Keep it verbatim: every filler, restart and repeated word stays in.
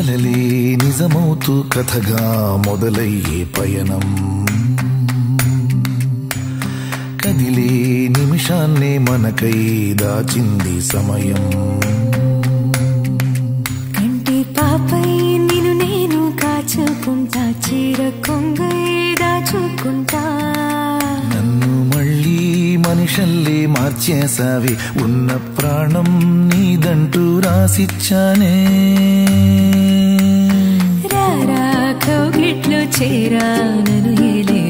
కలలే నిజమవుతూ కథగా మొదలయ్యే పయనం కదిలే నిమిషాన్నే మనకై దాచింది సమయం కంటి పాపై నిన్ను నేను కాచుకుంటా చీర కొంగై దాచుకుంటా నన్ను మళ్ళీ మనిషల్లే మార్చేసావి ఉన్న ప్రాణం నీదంటూ రాసిచ్చానే రారా కౌగిట్లో చేరా నన్ను ఏలే